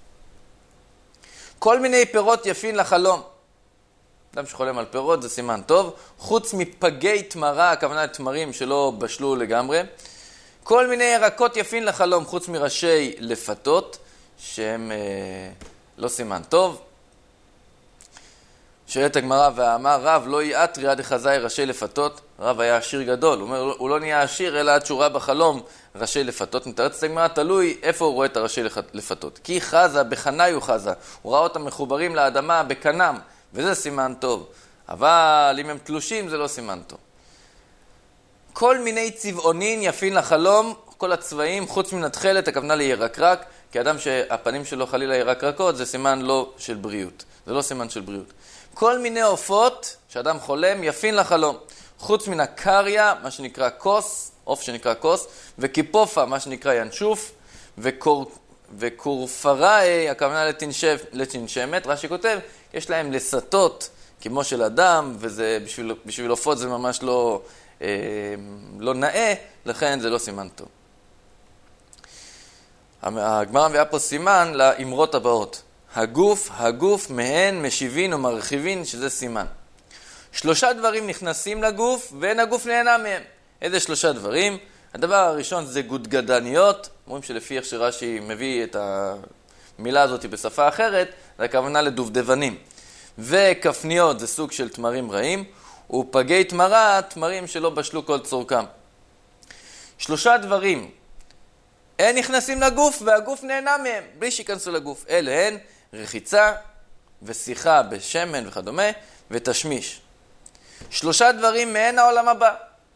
[SPEAKER 1] כל מיני פירות יפין לחלום. אדם שחולם על פירות זה סימן טוב. חוץ מפגי תמרה, הכוונה לתמרים שלא בשלו לגמרי. כל מיני ירקות יפין לחלום, חוץ מראשי לפתות, שהם אה, לא סימן טוב. שואלת הגמרא, ואמר רב לא יעטרי עד חזאי ראשי לפתות. רב היה עשיר גדול, הוא אומר, הוא לא נהיה עשיר אלא עד שהוא ראה בחלום ראשי לפתות. מתרצת הגמרא, תלוי איפה הוא רואה את הראשי לפתות. כי חזה, בחנאי הוא חזה, הוא ראה אותם מחוברים לאדמה בקנם, וזה סימן טוב. אבל אם הם תלושים זה לא סימן טוב. כל מיני צבעונין יפין לחלום, כל הצבעים, חוץ מן התכלת, הכוונה לירקרק, כי אדם שהפנים שלו חלילה ירקרקות, זה סימן לא של בריאות. זה לא סימן של בריאות. כל מיני עופות שאדם חולם יפין לחלום. חוץ מן הקריה, מה שנקרא כוס, עוף שנקרא כוס, וקיפופה, מה שנקרא ינשוף, וקור, וקורפראי, הכוונה לתנשף, לתנשמת. רש"י כותב, יש להם לסתות כמו של אדם, וזה בשביל, בשביל עופות זה ממש לא, אה, לא נאה, לכן זה לא סימן טוב. הגמרא מביאה פה סימן לאמרות הבאות. הגוף, הגוף, מהן, משיבין ומרחיבין, שזה סימן. שלושה דברים נכנסים לגוף, ואין הגוף נהנה מהם. איזה שלושה דברים? הדבר הראשון זה גודגדניות. אומרים שלפי איך שרש"י מביא את המילה הזאת בשפה אחרת, זה הכוונה לדובדבנים. וכפניות זה סוג של תמרים רעים, ופגי תמרה, תמרים שלא בשלו כל צורכם. שלושה דברים. הם נכנסים לגוף והגוף נהנה מהם, בלי שיכנסו לגוף. אלה הן רחיצה ושיחה בשמן וכדומה, ותשמיש. שלושה דברים מהן העולם הבא.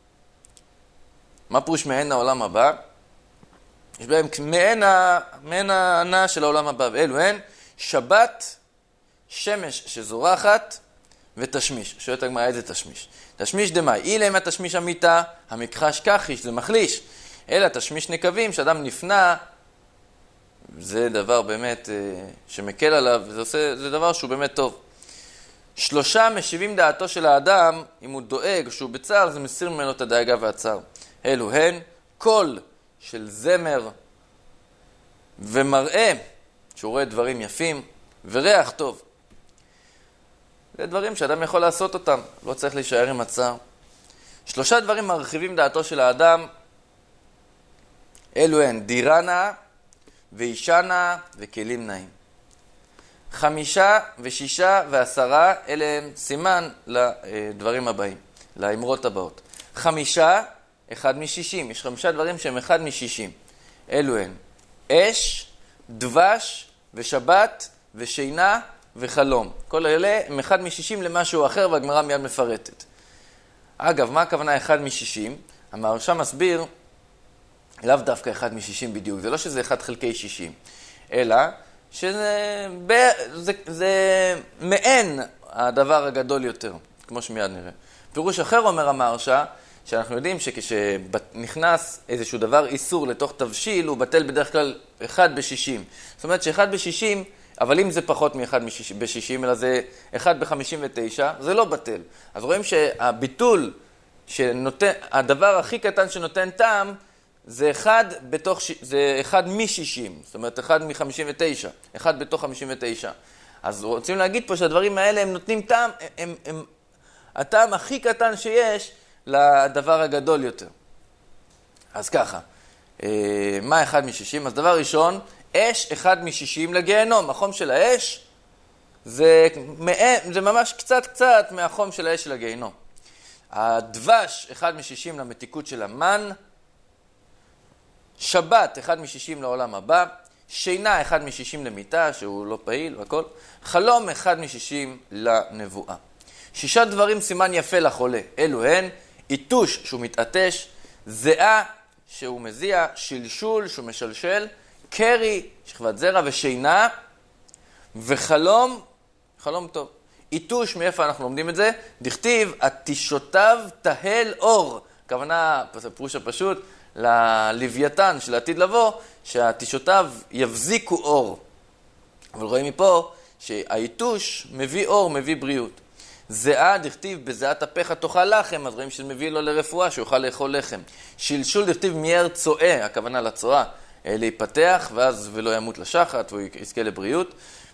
[SPEAKER 1] מה פירוש מהן העולם הבא? יש בהם מהן, מהן הענה של העולם הבא, ואלו הן שבת, שמש שזורחת ותשמיש. שואלת הגמרא, איזה תשמיש? תשמיש דמאי, אילם התשמיש המיתה, המכחש כחיש, זה מחליש. אלא תשמיש נקבים, שאדם נפנה, זה דבר באמת שמקל עליו, זה, עושה, זה דבר שהוא באמת טוב. שלושה משיבים דעתו של האדם, אם הוא דואג, שהוא בצער, זה מסיר ממנו את הדאגה והצער. אלו הן קול של זמר ומראה, שהוא רואה דברים יפים, וריח טוב. זה דברים שאדם יכול לעשות אותם, לא צריך להישאר עם הצער. שלושה דברים מרחיבים דעתו של האדם, אלו הן דירה נאה ואישה נאה וכלים נאים. חמישה ושישה ועשרה, אלה הם סימן לדברים הבאים, לאמרות הבאות. חמישה, אחד משישים, יש חמישה דברים שהם אחד משישים. אלו הן אש, דבש ושבת ושינה וחלום. כל אלה הם אחד משישים למשהו אחר, והגמרא מיד מפרטת. אגב, מה הכוונה אחד משישים? המהרש"א מסביר, לאו דווקא אחד משישים בדיוק, זה לא שזה אחד חלקי שישים, אלא שזה ב... זה, זה מעין הדבר הגדול יותר, כמו שמיד נראה. פירוש אחר אומר המהרש"א, שאנחנו יודעים שכשנכנס איזשהו דבר איסור לתוך תבשיל, הוא בטל בדרך כלל אחד בשישים. זאת אומרת שאחד בשישים, אבל אם זה פחות מאחד בשישים, אלא זה אחד בחמישים ותשע, זה לא בטל. אז רואים שהביטול, שנותן, הדבר הכי קטן שנותן טעם, זה אחד בתוך, זה אחד משישים, זאת אומרת אחד מחמישים ותשע, אחד בתוך חמישים ותשע. אז רוצים להגיד פה שהדברים האלה הם נותנים טעם, הם, הם, הם הטעם הכי קטן שיש לדבר הגדול יותר. אז ככה, מה אחד משישים? אז דבר ראשון, אש אחד משישים לגיהנום. החום של האש זה, זה ממש קצת קצת מהחום של האש של הגיהנום. הדבש אחד משישים למתיקות של המן, שבת אחד משישים לעולם הבא, שינה אחד משישים למיטה שהוא לא פעיל והכל, חלום אחד משישים לנבואה. שישה דברים סימן יפה לחולה, אלו הן איתוש שהוא מתעטש, זיעה שהוא מזיע, שלשול שהוא משלשל, קרי שכבת זרע ושינה, וחלום, חלום טוב. איתוש, מאיפה אנחנו לומדים את זה? דכתיב, התישותיו תהל אור. הכוונה, פירוש הפשוט, ללוויתן של העתיד לבוא, שהתישותיו יבזיקו אור. אבל רואים מפה שהאיתוש מביא אור, מביא בריאות. זיעה, דכתיב, בזיעת אפיך תאכל לחם, אז רואים שזה מביא לו לרפואה, שיוכל לאכול לחם. שלשול, דכתיב, מיהר צועה, הכוונה לצועה, להיפתח, ואז ולא ימות לשחת, והוא יזכה לבריאות.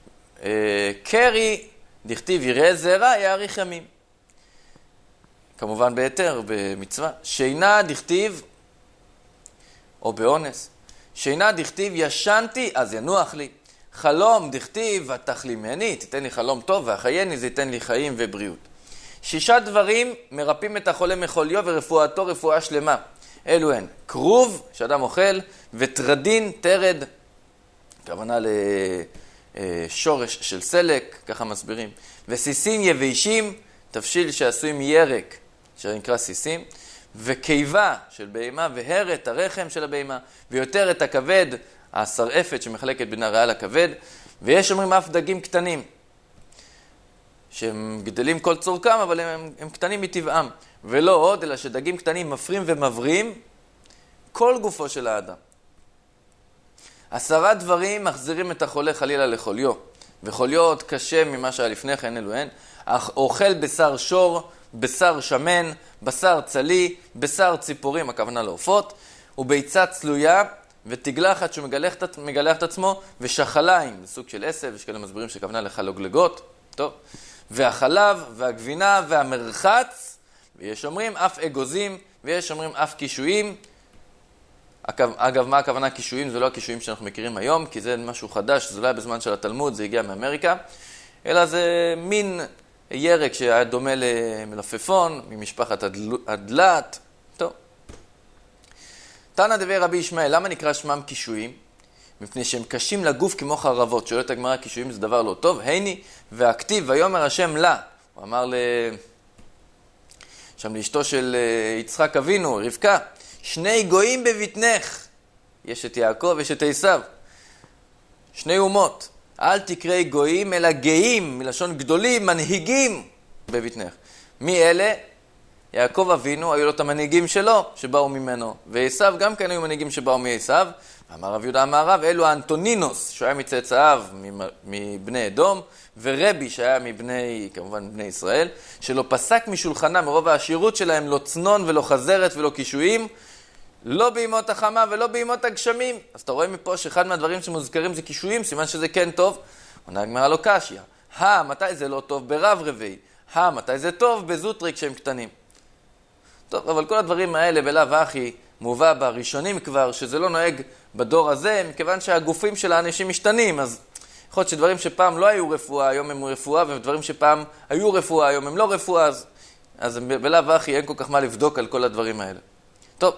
[SPEAKER 1] קרי, דכתיב, יראה זרע, יאריך ימים. כמובן ביתר, במצווה. שינה, דכתיב, או באונס. שינה, דכתיב, ישנתי, אז ינוח לי. חלום, דכתיב, ותחלימני, תיתן לי חלום טוב, והחייני, זה ייתן לי חיים ובריאות. שישה דברים מרפאים את החולה מחוליו ורפואתו רפואה שלמה. אלו הן, כרוב, שאדם אוכל, וטרדין, תרד, כוונה לשורש של סלק, ככה מסבירים, וסיסים יבשים, תבשיל שעשוי מירק, שנקרא סיסים, וקיבה של בהמה, והרת הרחם של הבהמה, ויותר את הכבד, השרעפת שמחלקת בין הריאה לכבד, ויש אומרים אף דגים קטנים, שהם גדלים כל צורכם, אבל הם, הם קטנים מטבעם, ולא עוד, אלא שדגים קטנים מפרים ומברים כל גופו של האדם. עשרה דברים מחזירים את החולה חלילה לחוליו, וחוליו עוד קשה ממה שהיה לפני כן, אלו הן, אוכל בשר שור, בשר שמן, בשר צלי, בשר ציפורים, הכוונה לעופות, וביצה צלויה, ותגלחת שהוא מגלח, מגלח את עצמו, ושחליים, זה סוג של עשב, יש כאלה מסבירים שכוונה לחלוגלגות, טוב, והחלב, והגבינה, והמרחץ, ויש אומרים אף אגוזים, ויש אומרים אף קישואים. אגב, מה הכוונה קישואים? זה לא הקישואים שאנחנו מכירים היום, כי זה משהו חדש, זה לא היה בזמן של התלמוד, זה הגיע מאמריקה, אלא זה מין ירק שהיה דומה למלפפון, ממשפחת הדלת, טוב. תנא דבי רבי ישמעאל, למה נקרא שמם קישואים? מפני שהם קשים לגוף כמו חרבות. שואלת הגמרא, קישואים זה דבר לא טוב. הנה, והכתיב, ויאמר השם לה. הוא אמר ל... שם לאשתו של יצחק אבינו, רבקה, שני גויים בבטנך. יש את יעקב, יש את עשיו. שני אומות. אל תקראי גויים, אלא גאים, מלשון גדולים, מנהיגים בבטנך. מי אלה? יעקב אבינו, היו לו את המנהיגים שלו, שבאו ממנו. ועשיו גם כן היו מנהיגים שבאו מעשיו. אמר רב יהודה אמר רב, אלו האנטונינוס, שהיה מצאצאיו מבני אדום, ורבי שהיה מבני, כמובן, בני ישראל, שלא פסק משולחנה מרוב העשירות שלהם, לא צנון ולא חזרת ולא קישואים, לא בימות החמה ולא בימות הגשמים. אז אתה רואה מפה שאחד מהדברים שמוזכרים זה קישואים, סימן שזה כן טוב. עונה הגמרא לא קשיא. הא, מתי זה לא טוב? ברב רביעי. הא, מתי זה טוב? בזוטרי כשהם קטנים. טוב, אבל כל הדברים האלה בלאו הכי מובא בראשונים כבר, שזה לא נוהג בדור הזה, מכיוון שהגופים של האנשים משתנים, אז יכול להיות שדברים שפעם לא היו רפואה, היום הם רפואה, ודברים שפעם היו רפואה, היום הם לא רפואה, אז, אז בלאו הכי אין כל כך מה לבדוק על כל הדברים האלה. טוב,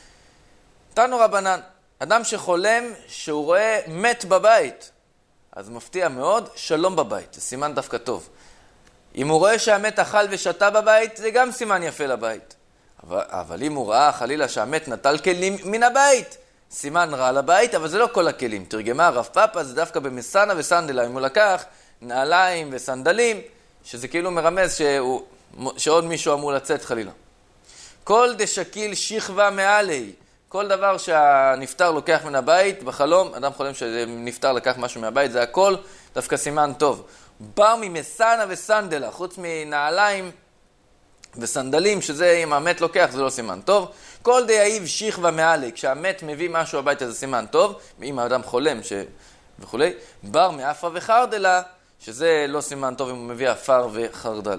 [SPEAKER 1] תנו רבנן, אדם שחולם שהוא רואה מת בבית, אז מפתיע מאוד, שלום בבית, זה סימן דווקא טוב. אם הוא רואה שהמת אכל ושתה בבית, זה גם סימן יפה לבית. אבל, אבל אם הוא ראה חלילה שהמת נטל כלים מן הבית, סימן רע לבית, אבל זה לא כל הכלים. תרגמה הרב פאפה, זה דווקא במסנה וסנדלה, אם הוא לקח נעליים וסנדלים, שזה כאילו מרמז שהוא, שעוד מישהו אמור לצאת חלילה. כל דשקיל שכבה מעלי, כל דבר שהנפטר לוקח מן הבית, בחלום, אדם חולם שנפטר לקח משהו מהבית, זה הכל דווקא סימן טוב. בר ממסנה וסנדלה, חוץ מנעליים וסנדלים, שזה אם המת לוקח, זה לא סימן טוב. כל דייב שכבה מעלי, כשהמת מביא משהו הביתה זה סימן טוב, אם האדם חולם ש... וכו'. בר מאפרה וחרדלה, שזה לא סימן טוב אם הוא מביא אפר וחרדל.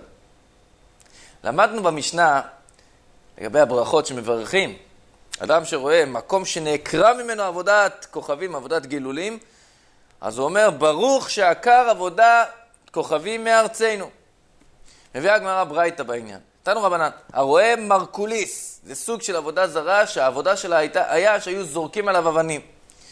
[SPEAKER 1] למדנו במשנה, לגבי הברכות שמברכים, אדם שרואה מקום שנעקרה ממנו עבודת כוכבים, עבודת גילולים, אז הוא אומר, ברוך שעקר עבודת כוכבים מארצנו. מביא הגמרא ברייתא בעניין. תנו רבנן, הרואה מרקוליס, זה סוג של עבודה זרה, שהעבודה שלה הייתה, היה שהיו זורקים עליו אבנים.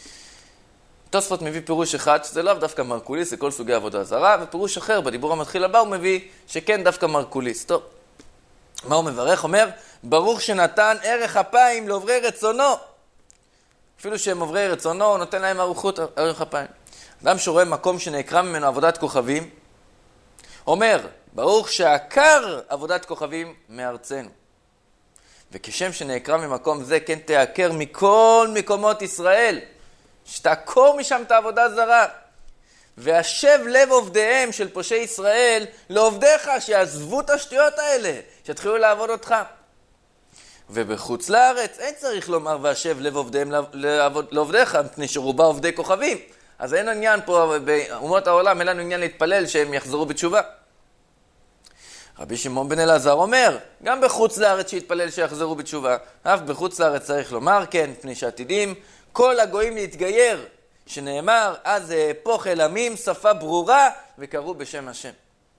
[SPEAKER 1] תוספות מביא פירוש אחד, שזה לא דווקא מרקוליס, זה כל סוגי עבודה זרה, ופירוש אחר, בדיבור המתחיל הבא, הוא מביא שכן דווקא מרקוליס. טוב, מה הוא מברך? אומר, ברוך שנתן ערך אפיים לעוברי רצונו. אפילו שהם עוברי רצונו, הוא נותן להם ארוחות ערך אפיים. אדם שרואה מקום שנעקרה ממנו עבודת כוכבים, אומר, ברוך שעקר עבודת כוכבים מארצנו. וכשם שנעקרה ממקום זה, כן תעקר מכל מקומות ישראל, שתעקור משם את העבודה זרה. והשב לב עובדיהם של פושעי ישראל לעובדיך, שיעזבו את השטויות האלה, שיתחילו לעבוד אותך. ובחוץ לארץ אין צריך לומר והשב לב עובדיהם לעבוד, לעובדיך, מפני שרובה עובדי כוכבים. אז אין עניין פה, באומות העולם אין לנו עניין להתפלל שהם יחזרו בתשובה. רבי שמעון בן אלעזר אומר, גם בחוץ לארץ שיתפלל שיחזרו בתשובה, אף בחוץ לארץ צריך לומר כן, פני שעתידים, כל הגויים להתגייר, שנאמר, אז אהפוך אל עמים, שפה ברורה, וקראו בשם השם.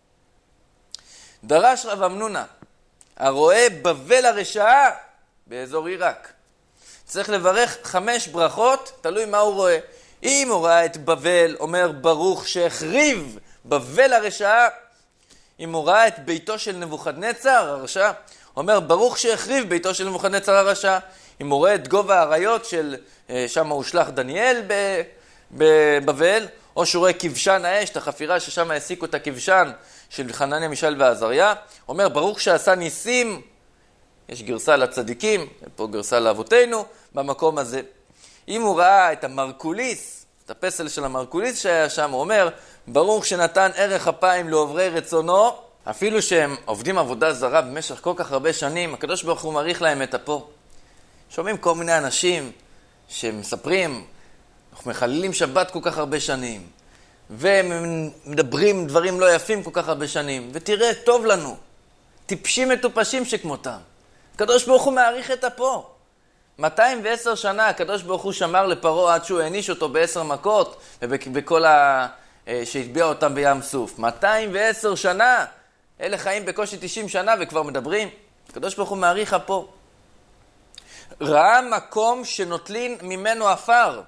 [SPEAKER 1] דרש רב אמנונה, הרואה בבל הרשעה באזור עיראק. צריך לברך חמש ברכות, תלוי מה הוא רואה. אם הוא ראה את בבל, אומר ברוך שהחריב בבל הרשעה. אם הוא ראה את ביתו של נבוכדנצר, הרשע, אומר ברוך שהחריב ביתו של נבוכדנצר הרשע. אם הוא רואה את גובה האריות של שם הוא שלח דניאל בבבל, או שהוא רואה כבשן האש, את החפירה ששם העסיקו את הכבשן של חנניה, מישאל ועזריה, אומר ברוך שעשה ניסים, יש גרסה לצדיקים, פה גרסה לאבותינו, במקום הזה. אם הוא ראה את המרקוליס, את הפסל של המרקוליס שהיה שם, הוא אומר, ברוך שנתן ערך אפיים לעוברי רצונו, אפילו שהם עובדים עבודה זרה במשך כל כך הרבה שנים, הקדוש ברוך הוא מעריך להם את אפו. שומעים כל מיני אנשים שמספרים, אנחנו מחללים שבת כל כך הרבה שנים, ומדברים דברים לא יפים כל כך הרבה שנים, ותראה, טוב לנו, טיפשים מטופשים שכמותם. הקדוש ברוך הוא מעריך את אפו. מאתיים ועשר שנה הקדוש ברוך הוא שמר לפרעה עד שהוא העניש אותו בעשר מכות, ובכל ה... שהטביע אותם בים סוף. מאתיים ועשר שנה, אלה חיים בקושי תשעים שנה וכבר מדברים. הקדוש ברוך הוא מעריך אפו. ראה מקום שנוטלין ממנו עפר.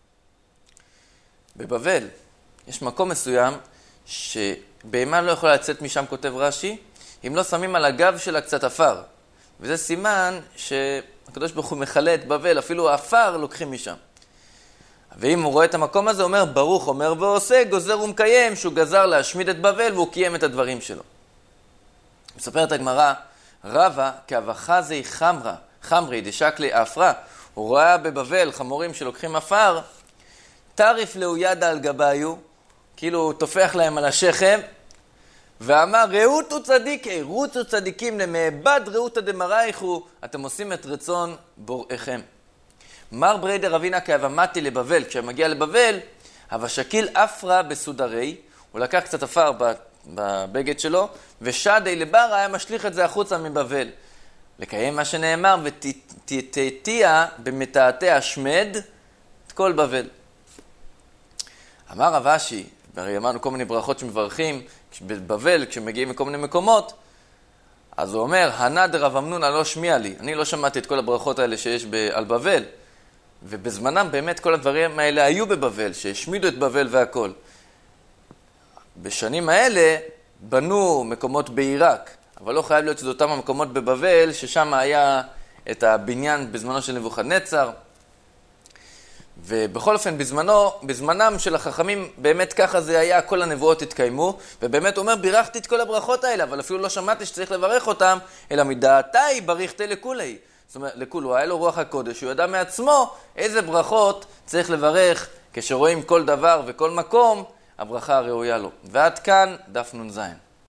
[SPEAKER 1] בבבל יש מקום מסוים שבהמה לא יכולה לצאת משם, כותב רש"י, אם לא שמים על הגב שלה קצת עפר. וזה סימן שהקדוש ברוך הוא מחלה את בבל, אפילו העפר לוקחים משם. ואם הוא רואה את המקום הזה, אומר ברוך אומר ועושה, גוזר ומקיים, שהוא גזר להשמיד את בבל והוא קיים את הדברים שלו. מספרת הגמרא, רבא כאבחזי חמרה, חמרי דשקלי אפרה, הוא רואה בבבל חמורים שלוקחים עפר, טריף לאו ידה על גביו, כאילו הוא תופח להם על השכם, ואמר ראותו צדיקי, רוצו צדיקים למעבד ראותא דמרייכו, אתם עושים את רצון בוראיכם. מר בריידר רבינה כאבמתי לבבל, כשמגיע לבבל, הבשקיל אפרה בסודרי, הוא לקח קצת עפר בבגד שלו, ושדי לברה היה משליך את זה החוצה מבבל. לקיים מה שנאמר, ותתתיה במתעתי השמד את כל בבל. אמר רב אשי, והרי אמרנו כל מיני ברכות שמברכים בבבל, כשמגיעים מכל מיני מקומות, אז הוא אומר, הנד רב אמנונה לא שמיע לי, אני לא שמעתי את כל הברכות האלה שיש על בבל, ובזמנם באמת כל הדברים האלה היו בבבל, שהשמידו את בבל והכל. בשנים האלה בנו מקומות בעיראק, אבל לא חייב להיות שזה אותם המקומות בבבל, ששם היה את הבניין בזמנו של נבוכדנצר. ובכל אופן, בזמנו, בזמנם של החכמים, באמת ככה זה היה, כל הנבואות התקיימו, ובאמת אומר, בירכתי את כל הברכות האלה, אבל אפילו לא שמעתי שצריך לברך אותם, אלא מדעתי בריחתי לכולי. זאת אומרת, לכולו, היה לו רוח הקודש, הוא ידע מעצמו איזה ברכות צריך לברך, כשרואים כל דבר וכל מקום, הברכה הראויה לו. ועד כאן דף נ"ז.